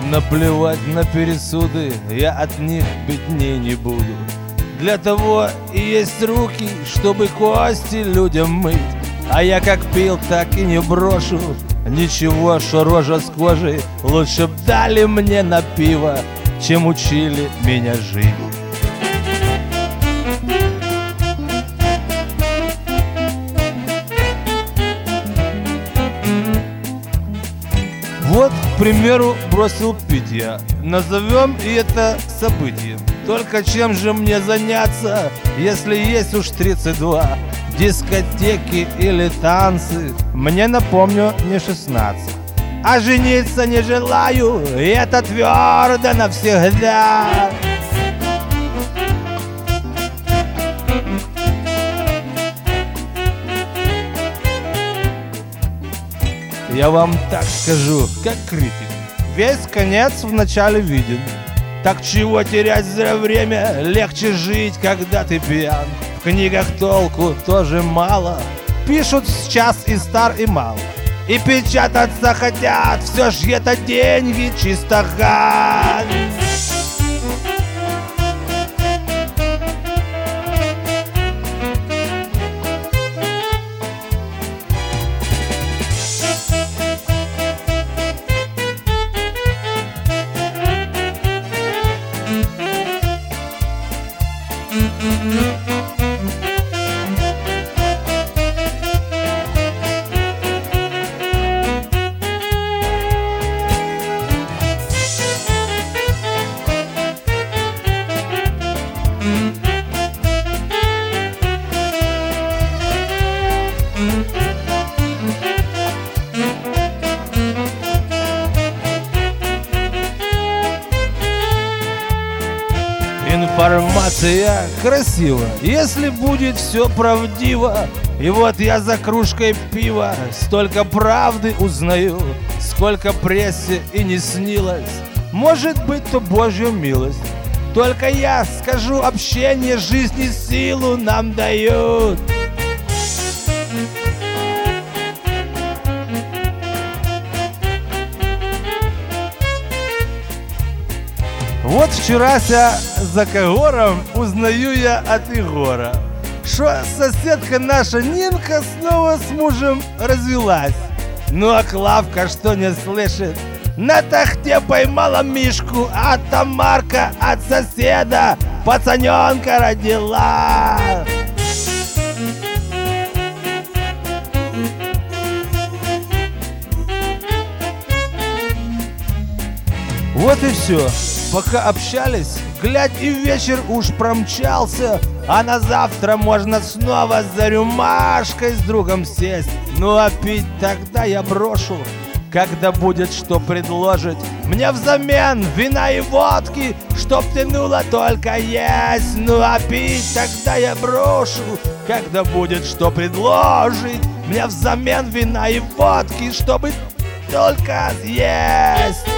Наплевать на пересуды, я от них бедней не буду. Для того и есть руки, чтобы кости людям мыть. А я как пил, так и не брошу. Ничего, что рожа с кожей, лучше б дали мне на пиво, чем учили меня жить. Вот, к примеру, бросил пить я. Назовем и это событием. Только чем же мне заняться, если есть уж 32? Дискотеки или танцы, мне, напомню, не 16. А жениться не желаю, и это твердо навсегда. Я вам так скажу, как критик, весь конец в начале виден. Так чего терять зря время, легче жить, когда ты пьян. В книгах толку тоже мало, пишут сейчас и стар, и мал. И печататься хотят, все ж это деньги, чисто гань. Информация красива, если будет все правдиво. И вот я за кружкой пива столько правды узнаю, сколько прессе и не снилось. Может быть, то Божья милость. Только я скажу, общение жизни силу нам дают. Вот вчерася за Кагором узнаю я от Егора, что соседка наша Нинка снова с мужем развелась. Ну а Клавка что не слышит? На тахте поймала Мишку, а Тамарка от соседа пацаненка родила. Вот и все. Пока общались, глядь, и вечер уж промчался, а на завтра можно снова за рюмашкой с другом сесть. Ну а пить тогда я брошу, когда будет что предложить мне взамен вина и водки, чтоб тянуло только есть. Ну а пить тогда я брошу, когда будет что предложить мне взамен вина и водки, чтобы только есть.